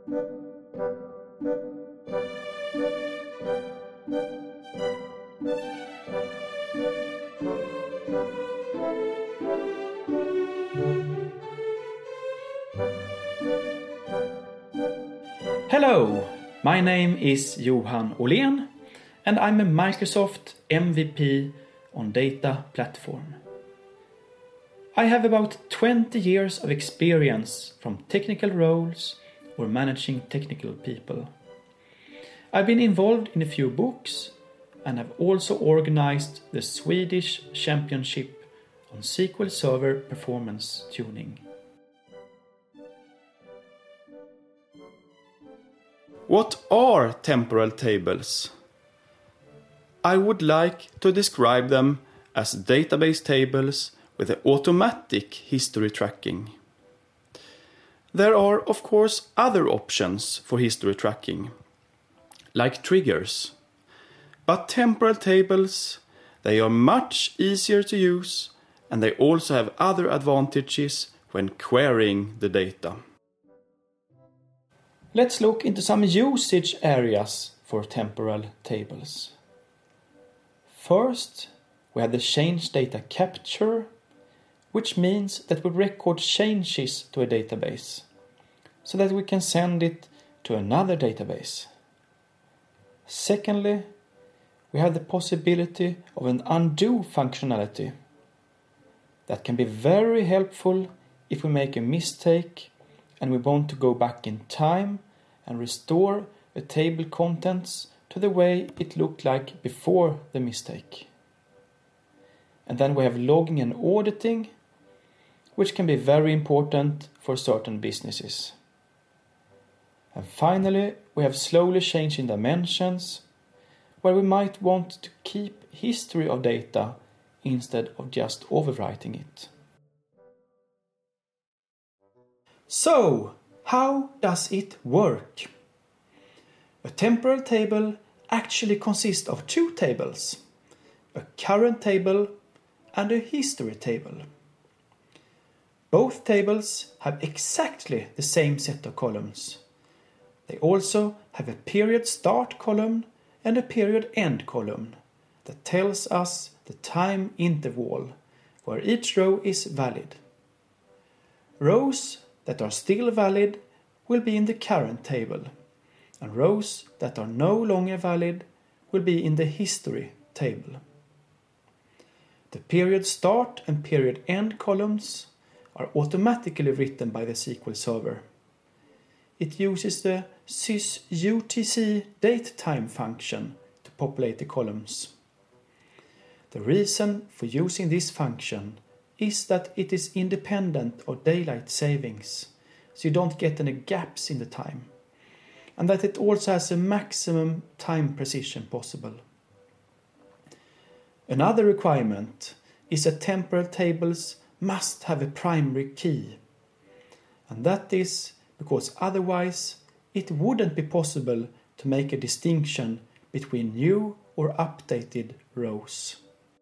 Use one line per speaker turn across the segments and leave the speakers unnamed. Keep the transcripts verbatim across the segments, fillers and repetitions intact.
Hello, my name is Johan Åhlén and I'm a Microsoft M V P on Data Platform. I have about twenty years of experience from technical roles or managing technical people. I've been involved in a few books and have also organized the Swedish Championship on S Q L Server Performance Tuning.
What are temporal tables? I would like to describe them as database tables with automatic history tracking. There are, of course, other options for history tracking, like triggers. But temporal tables, they are much easier to use and they also have other advantages when querying the data.
Let's look into some usage areas for temporal tables. First, we have the change data capture, which means that we record changes to a database so that we can send it to another database. Secondly, we have the possibility of an undo functionality that can be very helpful if we make a mistake and we want to go back in time and restore a table contents to the way it looked like before the mistake. And then we have logging and auditing, which can be very important for certain businesses. And finally, we have slowly changing dimensions, where we might want to keep history of data instead of just overwriting it. So, how does it work? A temporal table actually consists of two tables, a current table and a history table. Both tables have exactly the same set of columns. They also have a period start column and a period end column that tells us the time interval where each row is valid. Rows that are still valid will be in the current table, and rows that are no longer valid will be in the history table. The period start and period end columns are automatically written by the S Q L Server. It uses the sysutc datetime function to populate the columns. The reason for using this function is that it is independent of daylight savings, so you don't get any gaps in the time, and that it also has a maximum time precision possible. Another requirement is that temporal tables must have a primary key, and that is because otherwise it wouldn't be possible to make a distinction between new or updated rows.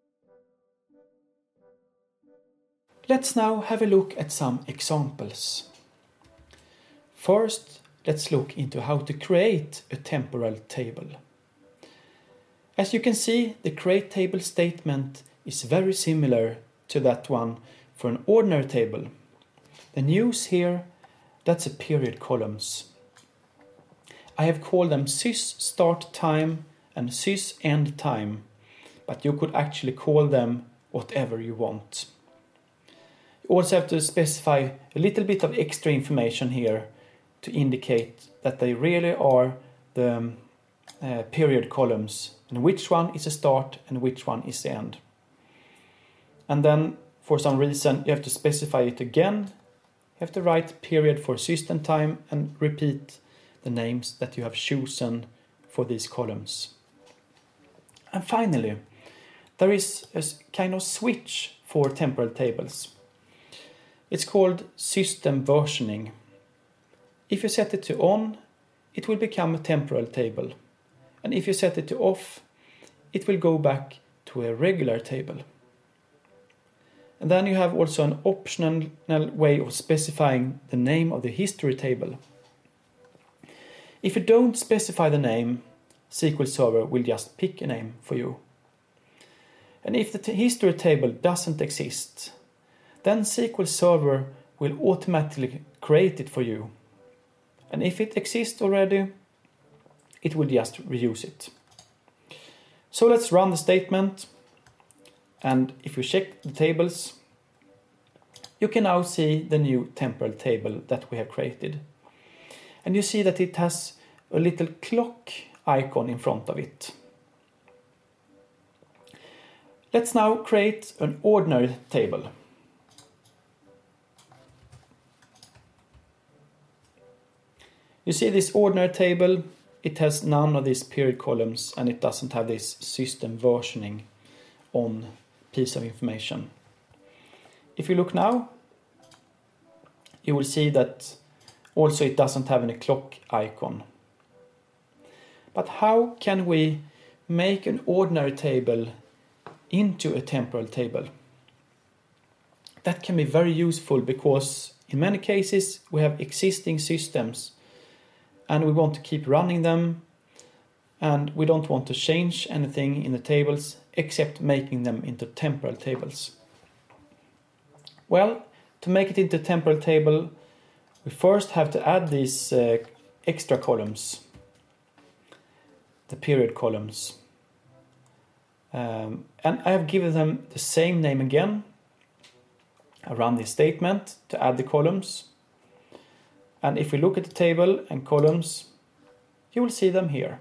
Let's now have a look at some examples. First, let's look into how to create a temporal table. As you can see, the create table statement is very similar to that one for an ordinary table. The news here, that's a period columns. I have called them sys start time and sys end time, but you could actually call them whatever you want. You also have to specify a little bit of extra information here to indicate that they really are the uh, period columns and which one is the start and which one is the end. And then for some reason you have to specify it again. You have to write period for system time and repeat the names that you have chosen for these columns. And finally, there is a kind of switch for temporal tables. It's called system versioning. If you set it to on, it will become a temporal table. And if you set it to off, it will go back to a regular table. And then you have also an optional way of specifying the name of the history table. If you don't specify the name, S Q L Server will just pick a name for you. And if the t- history table doesn't exist, then S Q L Server will automatically create it for you. And if it exists already, it will just reuse it. So let's run the statement. And if you check the tables, you can now see the new temporal table that we have created. And you see that it has a little clock icon in front of it. Let's now create an ordinary table. You see this ordinary table, it has none of these period columns and it doesn't have this system versioning on piece of information. If you look now, you will see that also it doesn't have any clock icon. But how can we make an ordinary table into a temporal table? That can be very useful because in many cases we have existing systems and we want to keep running them and we don't want to change anything in the tables except making them into temporal tables. Well, to make it into a temporal table, we first have to add these uh, extra columns, the period columns. Um, and I have given them the same name again. I run this statement to add the columns. And if we look at the table and columns, you will see them here.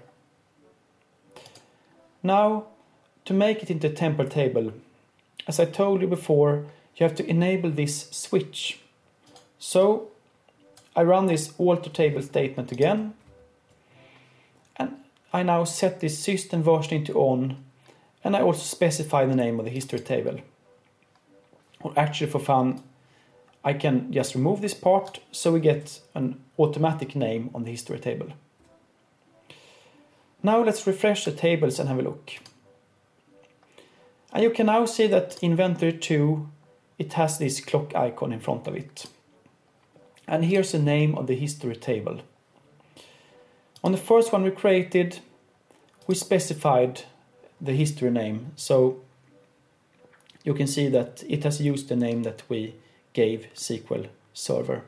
Now, to make it into a temporal table, as I told you before, you have to enable this switch. So I run this alter table statement again. And I now set this system version into on. And I also specify the name of the history table. Or actually for fun, I can just remove this part so we get an automatic name on the history table. Now let's refresh the tables and have a look. And you can now see that Inventory two, it has this clock icon in front of it. And here's the name of the history table. On the first one we created, we specified the history name. So you can see that it has used the name that we gave S Q L Server.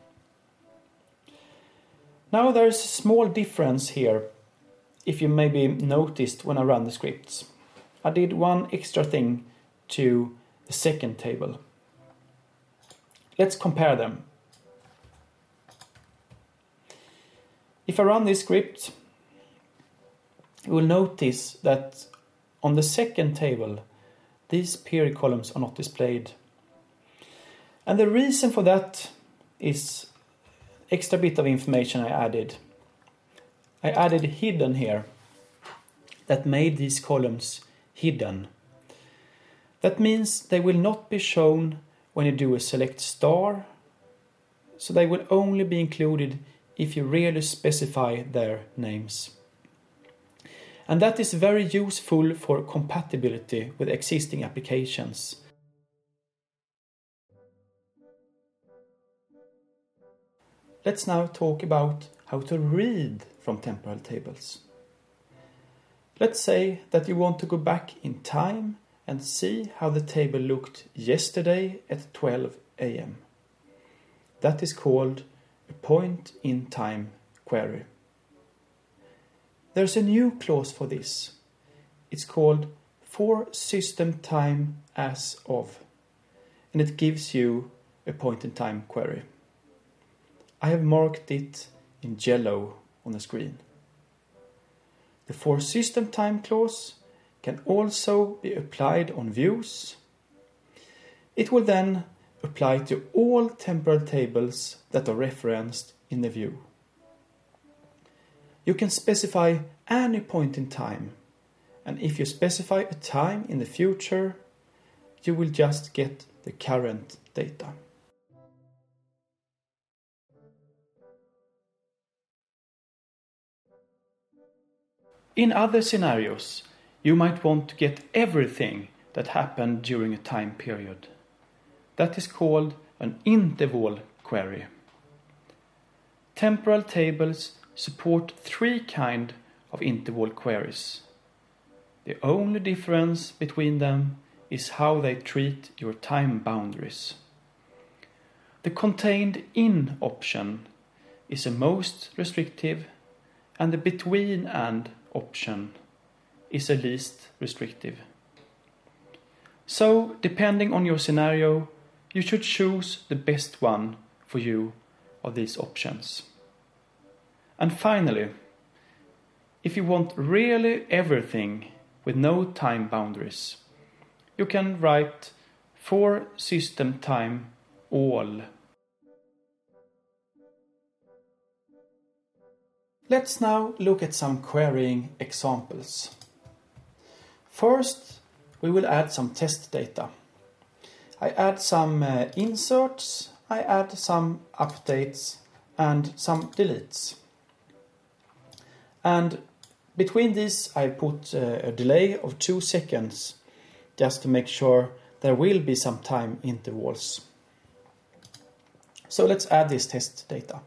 Now there is a small difference here, if you maybe noticed when I ran the scripts. I did one extra thing to the second table. Let's compare them. If I run this script, you will notice that on the second table, these period columns are not displayed. And the reason for that is extra bit of information I added. I added hidden here that made these columns hidden. That means they will not be shown when you do a select star. So they will only be included if you really specify their names. And that is very useful for compatibility with existing applications. Let's now talk about how to read from temporal tables. Let's say that you want to go back in time and see how the table looked yesterday at twelve a m That is called a point in time query. There's a new clause for this. It's called for system time as of, and it gives you a point in time query. I have marked it in yellow on the screen. The for system time clause can also be applied on views. It will then apply to all temporal tables that are referenced in the view. You can specify any point in time, and if you specify a time in the future, you will just get the current data. In other scenarios, you might want to get everything that happened during a time period. That is called an interval query. Temporal tables support three kind of interval queries. The only difference between them is how they treat your time boundaries. The contained in option is the most restrictive, and the between and option is the least restrictive. So, depending on your scenario, you should choose the best one for you of these options. And finally, if you want really everything with no time boundaries, you can write for system time all. Let's now look at some querying examples. First, we will add some test data. I add some uh, inserts, I add some updates and some deletes. And between these I put uh, a delay of two seconds just to make sure there will be some time intervals. So let's add this test data.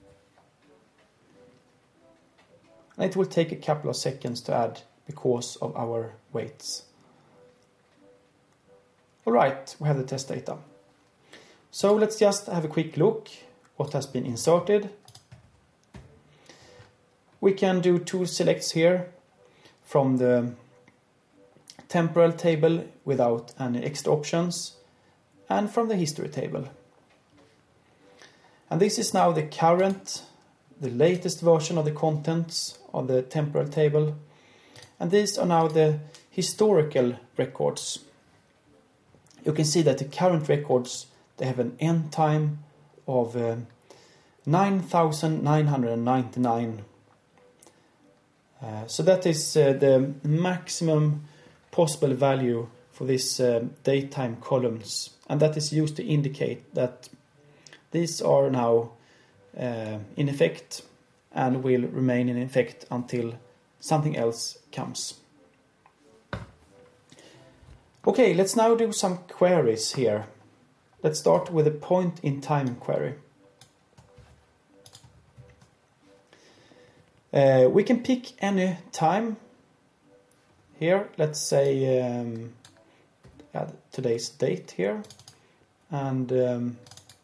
And it will take a couple of seconds to add because of our waits. Alright, we have the test data. So let's just have a quick look what has been inserted. We can do two selects here from the temporal table without any extra options and from the history table. And this is now the current, the latest version of the contents of the temporal table. And these are now the historical records. You can see that the current records, they have an end time of uh, nine thousand nine hundred ninety-nine. Uh, so that is uh, the maximum possible value for this uh, datetime columns, and that is used to indicate that these are now uh, in effect and will remain in effect until something else comes. Okay, let's now do some queries here. Let's start with a point in time query. Uh, we can pick any time here. Let's say um, add today's date here, and um,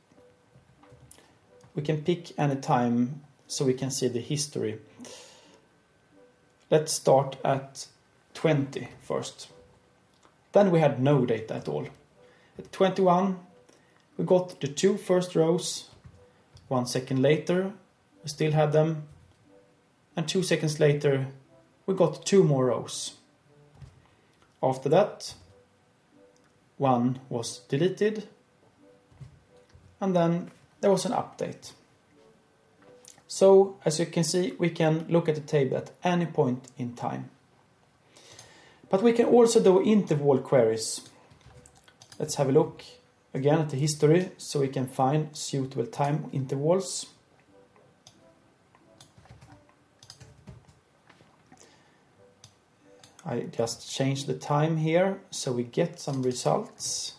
we can pick any time so we can see the history. Let's start at twenty first. Then we had no data at all. At twenty-one, we got the two first rows. One second later, we still had them. And two seconds later, we got two more rows. After that, one was deleted. And then there was an update. So, as you can see, we can look at the table at any point in time. But we can also do interval queries. Let's have a look again at the history so we can find suitable time intervals. I just change the time here so we get some results.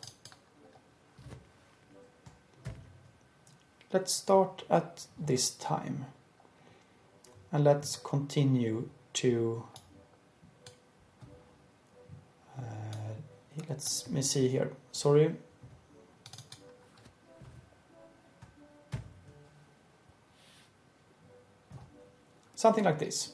Let's start at this time. And let's continue to uh, let's me see here. Sorry. Something like this.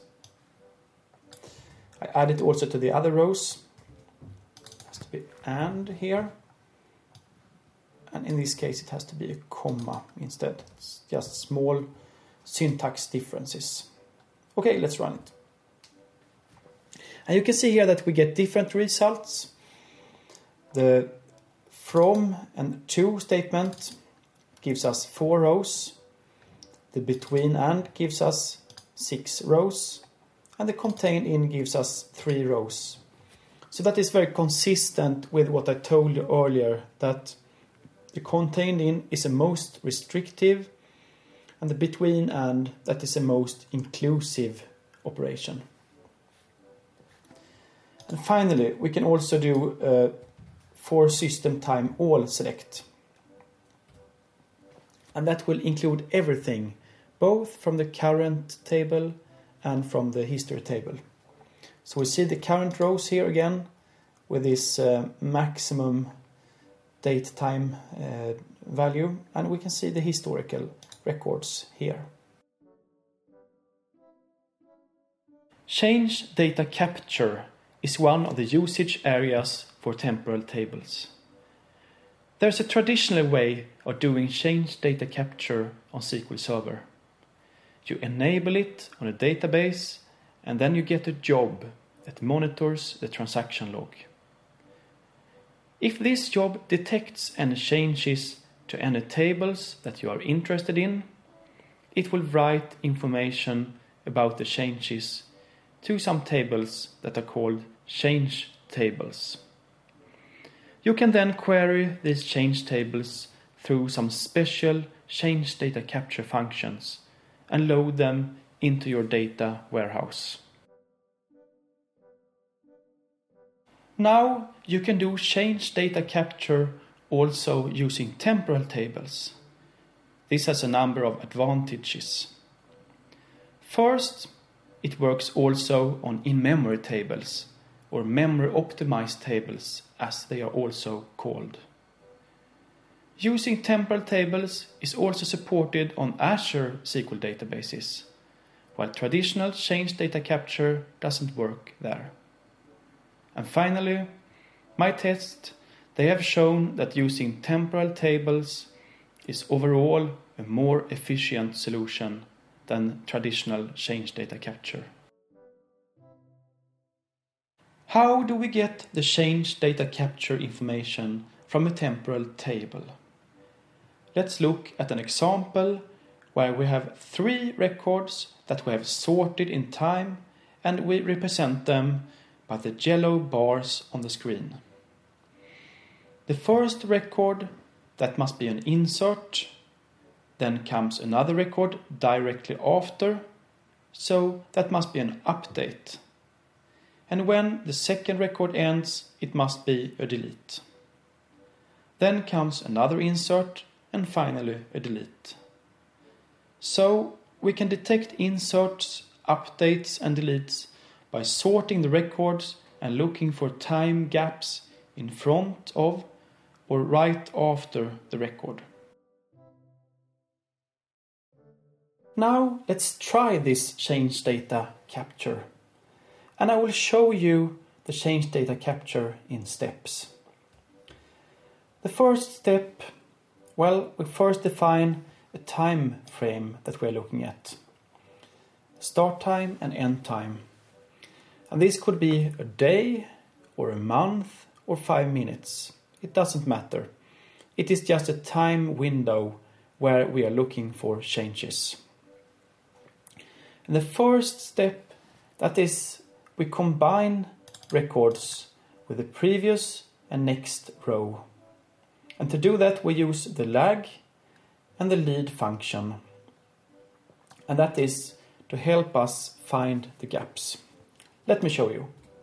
I add it also to the other rows. It has to be and here. And in this case it has to be a comma instead. It's just small syntax differences. Okay, let's run it. And you can see here that we get different results. The from and to statement gives us four rows. The between and gives us six rows. And the contained in gives us three rows. So that is very consistent with what I told you earlier, that the contained in is the most restrictive and the between and that is the most inclusive operation. And finally, we can also do a for system time all select. And that will include everything both from the current table and from the history table. So we see the current rows here again with this uh, maximum date time uh, value, and we can see the historical records here. Change data capture is one of the usage areas for temporal tables. There's a traditional way of doing change data capture on S Q L Server. You enable it on a database, and then you get a job that monitors the transaction log. If this job detects any changes to any tables that you are interested in, it will write information about the changes to some tables that are called change tables. You can then query these change tables through some special change data capture functions and load them into your data warehouse. Now you can do change data capture also using temporal tables. This has a number of advantages. First, it works also on in-memory tables, or memory-optimized tables, as they are also called. Using temporal tables is also supported on Azure S Q L databases, while traditional change data capture doesn't work there. And finally, my tests, they have shown that using temporal tables is overall a more efficient solution than traditional change data capture. How do we get the change data capture information from a temporal table? Let's look at an example where we have three records that we have sorted in time, and we represent them by the yellow bars on the screen. The first record, that must be an insert. Then comes another record directly after, so that must be an update. And when the second record ends, it must be a delete. Then comes another insert, and finally a delete. So we can detect inserts, updates and deletes by sorting the records and looking for time gaps in front of or right after the record. Now let's try this change data capture, and I will show you the change data capture in steps. The first step, well, we first define a time frame that we're looking at. Start time and end time. And this could be a day or a month or five minutes. It doesn't matter. It is just a time window where we are looking for changes. And the first step, that is, we combine records with the previous and next row. And to do that, we use the lag and the lead function. And that is to help us find the gaps. Let me show you.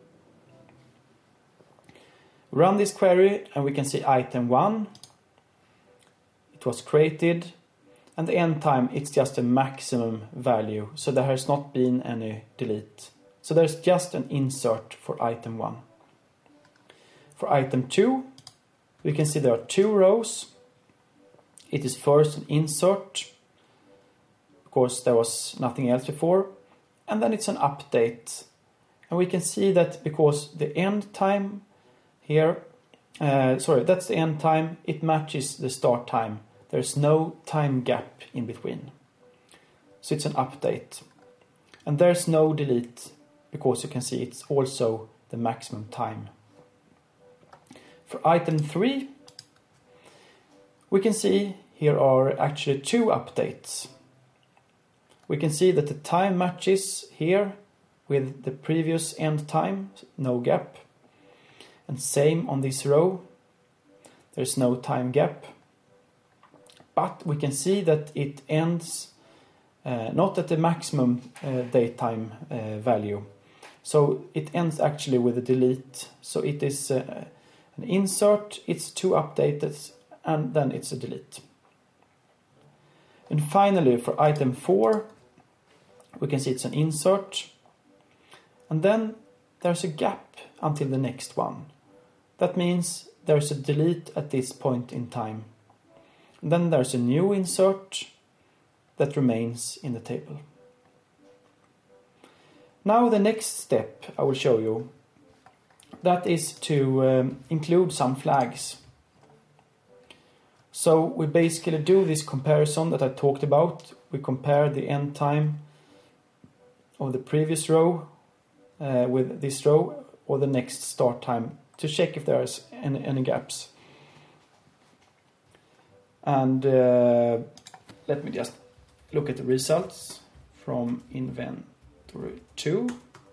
Run this query and we can see item one. It was created, and the end time, it's just a maximum value, so there has not been any delete. So there's just an insert for item one. For item two, we can see there are two rows. It is first an insert, because there was nothing else before, and then it's an update. And we can see that because the end time here, uh, sorry, that's the end time, it matches the start time. There's no time gap in between. So it's an update. And there's no delete, because you can see it's also the maximum time. For item three, we can see here are actually two updates. We can see that the time matches here with the previous end time, no gap. And same on this row, there's no time gap. But we can see that it ends uh, not at the maximum uh, daytime uh, value. So it ends actually with a delete. So it is uh, an insert, it's two updated, and then it's a delete. And finally, for item four, we can see it's an insert. And then there's a gap until the next one. That means there's a delete at this point in time. And then there's a new insert that remains in the table. Now the next step I will show you, that is to um, include some flags. So we basically do this comparison that I talked about. We compare the end time of the previous row uh, with this row or the next start time to check if there's any, any gaps. And uh, let me just look at the results from inventory two.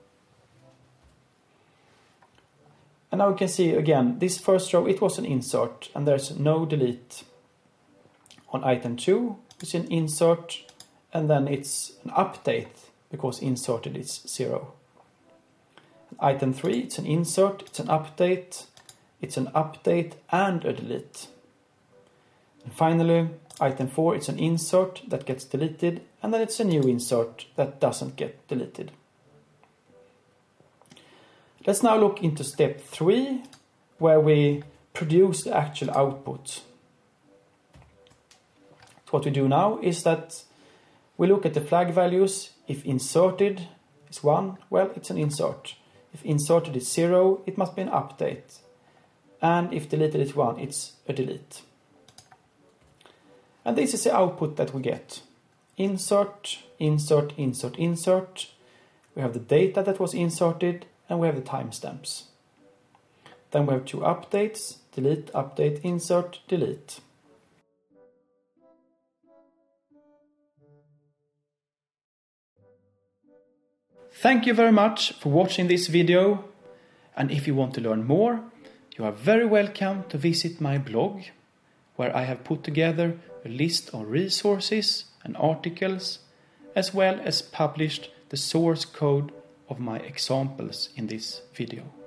And now we can see again, this first row, it was an insert and there's no delete. On item two, it's an insert and then it's an update because inserted is zero. Item three, it's an insert, it's an update, it's an update and a delete. And finally, item four, it's an insert that gets deleted and then it's a new insert that doesn't get deleted. Let's now look into step three, where we produce the actual output. What we do now is that we look at the flag values. If inserted is one, well, it's an insert. If inserted is zero, it must be an update. And if deleted is one, it's a delete. And this is the output that we get. Insert, insert, insert, insert. We have the data that was inserted and we have the timestamps. Then we have two updates, delete, update, insert, delete. Thank you very much for watching this video, and if you want to learn more, you are very welcome to visit my blog, where I have put together a list of resources and articles, as well as published the source code of my examples in this video.